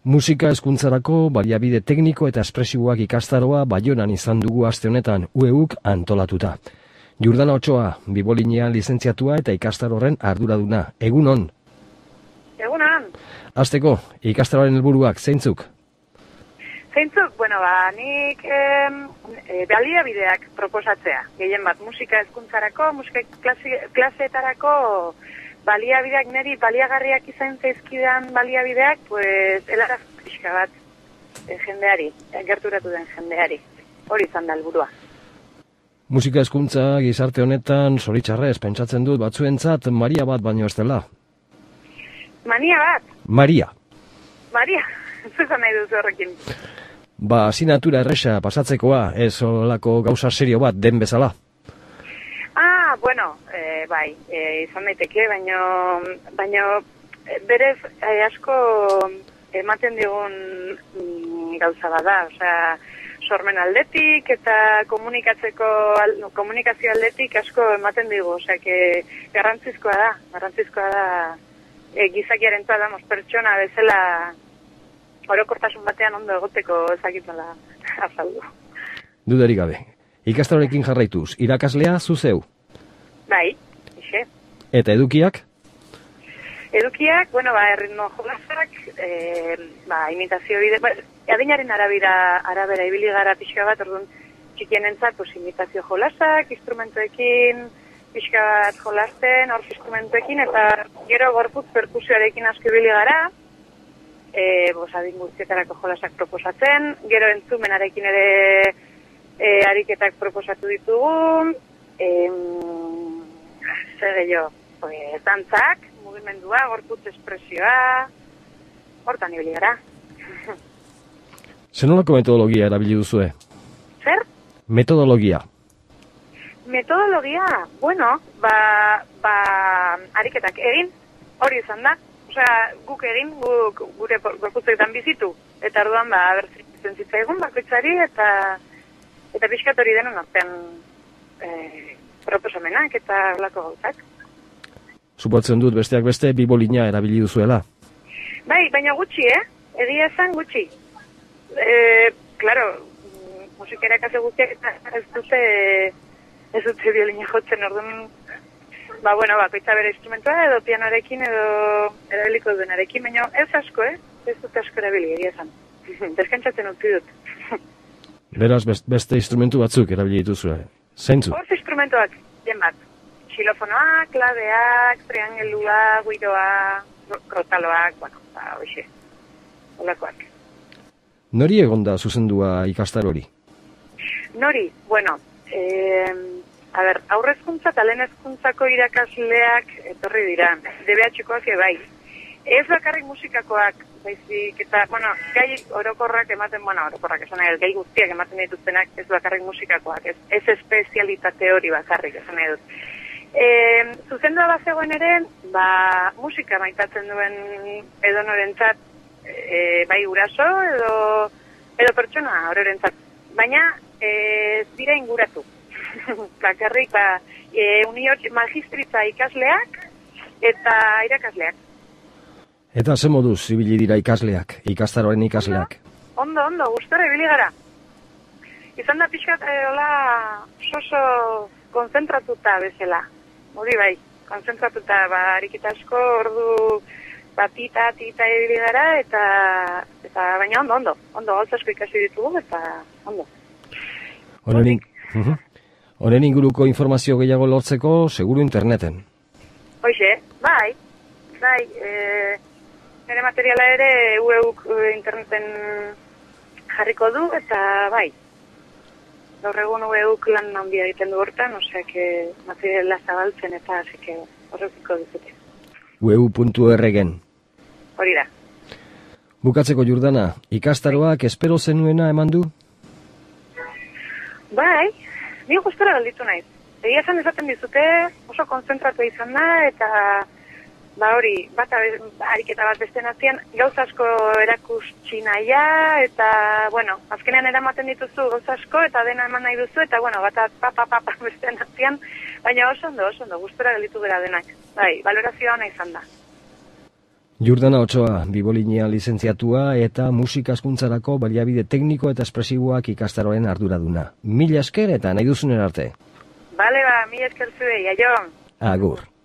Musika hezkuntzarako baliabide tekniko eta espresiboak ikastaroa Baionan izan dugu aste honetan UEUk antolatuta. Jurdana Otsoa, bibolinean lizentziatua eta ikastaro horren arduraduna. Egunon? Egunon. Hasteko, ikastaroaren helburuak zeintzuk? Zeintzuk, nik baliabideak proposatzea. Gehien bat, musika hezkuntzarako, musika klaseetarako baliabideak, niri baliagarriak izan zaizkidan baliabideak, helaraz pixka bat jendeari, gerturatu den jendeari. Hori izan da helburua. Musika hezkuntza gizarte honetan zoritxarrez pentsatzen dut batzuentzat Maria bat baino ez dela. Mania bat? Maria, zuzan nahi duzu horrekin. Asinatura erresa pasatzekoa, ez olako gauza serio bat den bezala. Bai, izan daiteke, baino berez asko ematen digun gauza bada, sormen aldetik eta komunikazio aldetik asko ematen digu, garrantzizkoa da gizakiarentzat damos pertsona bezala orokortasun batean ondo egoteko ezakitela azaldu. Dudarik gabe. Ikastarorekin jarraituz, irakaslea zu zeu? Bai, ixe. Eta edukiak? Edukiak, erritmo jolasak, imitazio bide, adinaren arabera ibili gara pixka bat, orduan txikienentzat, imitazio jolasak, instrumentoekin, pixka bat jolasten, hor instrumentoekin, eta gero gorputz perkusioarekin asko ibili gara, adin guztietarako jolasak proposatzen, gero entzumenarekin ere ariketak proposatu ditugu, dantzak, mugimendua, gorputz espresioa, hortan ibili gara. Zer nolako metodologia erabili duzue? Zer? Metodologia. Metodologia, ariketak egin, hori izan da. Guk egin, gure gorputzetan bizitu. Eta orduan, berzitzen zitzaigun bakoitzari eta pixkat hori denon artean proposamenak eta olako gauzak. Supotzen dut besteak beste bibolina erabili duzuela. Bai, baina gutxi, egia esan gutxi. Claro, musikera kase guztiak ez dute biolina jotzen, orduan, bakoitza bere instrumentua edo pianoarekin edo erabiliko duenarekin, baina ez asko, ez dute asko erabili, egia esan. Deskantzatzen utzi dut. Beraz, beste instrumentu batzuk erabili dituzue. Zeintzu? Hortz instrumentuak, jen bat. Xilofonoak, klabeak, triangelua, guiroa, krotaloak, hoxe, holakoak. Nori egonda zuzendua ikastaro hori? Nori, aurrezkuntza eta lehen hezkuntzako irakasleak etorri dira, DBH-koak bai. Ez bakarrik musikakoak, baizik, eta, gai orokorrak ematen, orokorrak esan nahi, gai guztiak ematen dituztenak ez bakarrik musikakoak, ez espezialitate hori bakarrik esan nahi dut. Zuzendua bazegoen ere, musika maitatzen duen edonorentzat, bai guraso edo pertsona horrentzat, baina dira inguratu. Bakarrik, magistritza ikasleak eta irakasleak. Eta ze moduz ibili dira ikasleak, ikastaroaren ikasleak? Ondo, gustora ibili gara. Izan da pixkat, soso konzentratuta bezala. Hori bai, konzentratuta, ariketa asko, ordu, tita ibili gara, eta baina ondo, gauz asko ikasi ditugu, eta ondo. Honen inguruko informazio gehiago lortzeko, seguru interneten. Hoxe, bai, nire materiala ere UEUk interneten jarriko du, eta bai, gaur egun UEUk lan handia egiten du hortan, materiala zabaltzen eta horrekiko duzute. UEU.org-en. Hori da. Bukatzeko Jurdana, ikastaroak espero zenuena eman du? Bai, ni gustora galditu naiz. Egia esan esaten dizute, oso konzentratu izan da, eta hori, ariketa bat beste nazian, gauz asko erakustsi nahia, eta, azkenean eramaten dituzu gauz asko, eta dena eman nahi duzu, eta, beste nazian, baina oso ondo, gustora gelditu gara denak. Bai, valorazioa ona izan da. Jordana Otsoa, bibolinia lizentziatua eta musika hezkuntzarako baliabide tekniko eta espresiboak ikastaroen arduraduna. Mila esker eta nahi duzunen arte. Bale, mila esker zuei, aio. Agur.